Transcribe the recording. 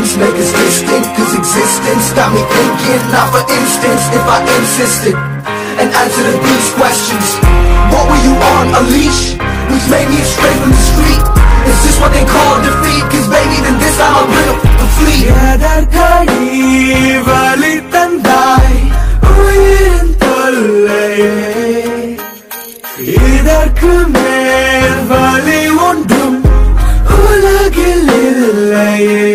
distance make us distant, cause existence got me thinking. Now for instance, if I insisted and answered these questions, what were you on, a leash? Which made me stray from the street? Is this what they call defeat? Cause baby, then this time I'll bring up the fleet. எதற்கடி வலி தந்தாய் உயிரின் தொல்லையே, இதற்கு மேல் வலி ஒன்றும் உலகில் இல்லையே.